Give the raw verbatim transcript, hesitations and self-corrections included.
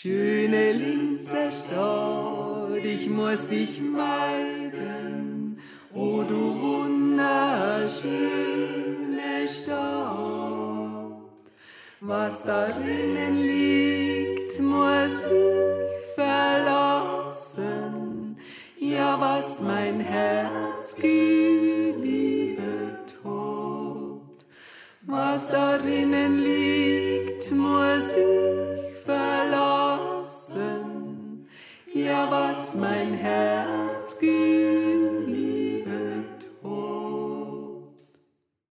Schöne Linzer Stadt, ich muss dich meiden, o du wunderschöne Stadt. Was darinnen liegt, muss ich verlassen, ja, was mein Herz geliebet hat. Was darinnen liegt, muss ich verlassen, ja, was mein Herz geliebet hat.